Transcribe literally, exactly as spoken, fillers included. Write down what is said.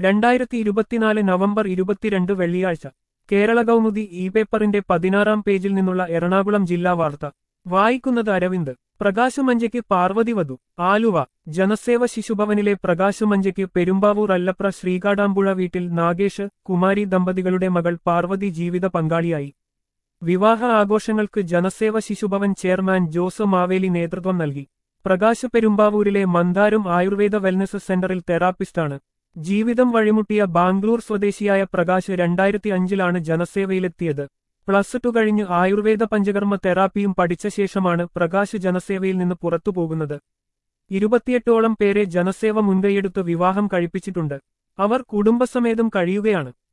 രണ്ടായിരത്തി ഇരുപത്തിനാല് നവംബർ ഇരുപത്തിരണ്ട് വെള്ളിയാഴ്ച കേരള കൗമുദി ഇ പേപ്പറിന്റെ പതിനാറാം പേജിൽ നിന്നുള്ള എറണാകുളം ജില്ലാ വാർത്ത വായിക്കുന്നത് അരവിന്ദ്. പ്രകാശുമഞ്ചയ്ക്ക് പാർവതി വധു. ആലുവ. ജനസേവ ശിശുഭവനിലെ പ്രകാശുമഞ്ചയ്ക്ക് പെരുമ്പാവൂർ അല്ലപ്ര ശ്രീകാടാമ്പുഴ വീട്ടിൽ നാഗേഷ് കുമാരി ദമ്പതികളുടെ മകൾ പാർവതി ജീവിത പങ്കാളിയായി. വിവാഹ ആഘോഷങ്ങൾക്ക് ജനസേവ ശിശുഭവൻ ചെയർമാൻ ജോസ് മാവേലി നേതൃത്വം നൽകി. പ്രകാശ് പെരുമ്പാവൂരിലെ മന്ദാരം ആയുർവേദ വെൽനസ് സെന്ററിൽ തെറാപ്പിസ്റ്റാണ്. ജീവിതം വഴിമുട്ടിയ ബാംഗ്ലൂർ സ്വദേശിയായ പ്രകാശ് രണ്ടായിരത്തി അഞ്ചിലാണ് ജനസേവയിലെത്തിയത്. പ്ലസ് ടു കഴിഞ്ഞ് ആയുർവേദ പഞ്ചകർമ്മ തെറാപ്പിയും പഠിച്ച ശേഷമാണ് പ്രകാശ് ജനസേവയിൽ നിന്ന് പുറത്തുപോകുന്നത്. ഇരുപത്തിയെട്ടോളം പേരെ ജനസേവ മുൻകൈയെടുത്ത് വിവാഹം കഴിപ്പിച്ചിട്ടുണ്ട്. അവർ കുടുംബസമേതം കഴിയുകയാണ്.